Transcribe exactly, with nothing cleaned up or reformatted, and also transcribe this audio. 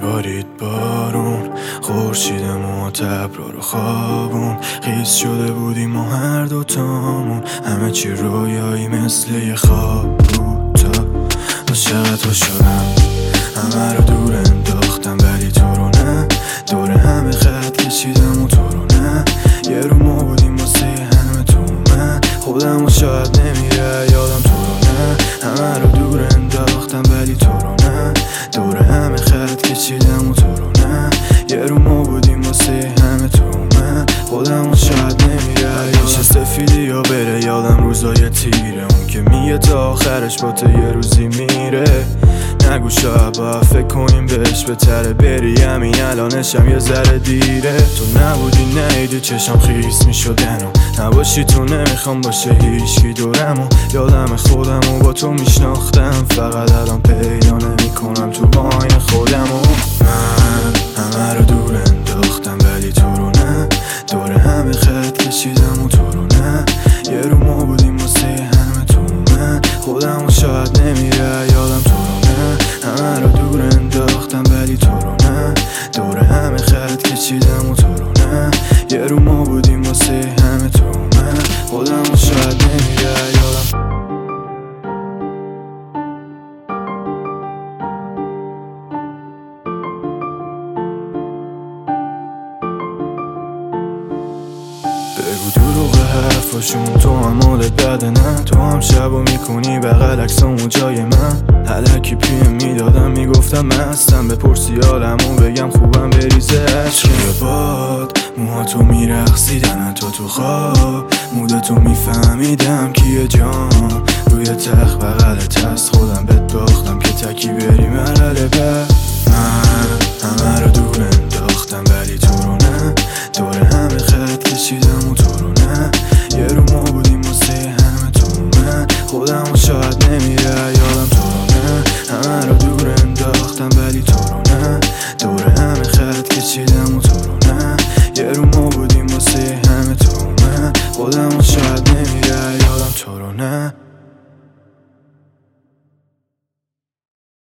میبارید بارون، خورشیدمون و ابرا رو خوابون، خیس شده بودیم و هر دوتامون همه چی رویایی مثل یه خواب بود. تا عاشقت شدم، همه رو دور انداختم ولی تو رو نه، دور همه خط کشیدم و تو رو نه. یه رو ما بودیم واسه همه تو من، خودم و شاید نمیره یادم تو رو نه. همه رو دور انداختم ولی تو رو نه، دور همه خط کشیدم و تو رو نه. یه رو ما بودیم واسه همه تو من، خودم و شاید نمیره چه سفیدی یا بره یادم روزای تیره، اون که میگه تا آخرش با تو یه روزی میره. نگو شاید با فکر کنیم بهش بهتره بری، همین الانشم یه ذره دیره. تو نبودی نیدی چشم خیس میشدن و نباشی تو نمیخوام باشه هیچکی دورم و یادم خودم و با تو میشناختم، فقط الان پیدا نمیکنم تو آینه خودم و من همه رو دور انداختم ولی تو رو نه، دور همه خط کشیدم و تو رو نه. یه رو ما بودیم واسه همه تو من، خودم و شاید نمیره یادم تو رو نه. همه رو دور انداختم ولی تو رو نه، دور همه خط کشیدم و تو رو نه. یه رو ما بودیم واسه همه تو من، خودم و شاید نمیره یادم. بگو دروغ حرفاشون، تو هم مالت بده نه، تو هم شبو میکنی بغل عکسامو جای من. هلکی پیم میدادم میگفتم مستم، بپرسی حالمو بگم خوبم بریزه عشق روی باد. موهاتو میرقصیدن تو تو خواب، مودتو میفهمیدم کیه جان. روی تخت بغلت هست خودم بهت باختم که تکی بری مرحله بعد. من همه رو دور انداختم ولی تو رو نه، دور همه خط کشیدم و تو رو نه. یه رو ما بودیم واسه همه تو من، خودم و شاید نمیره یادم تو رو نه. همه رو دور انداختم ولی تو رو نه، دور همه خط کشیدم و تو رو نه. یه رو ما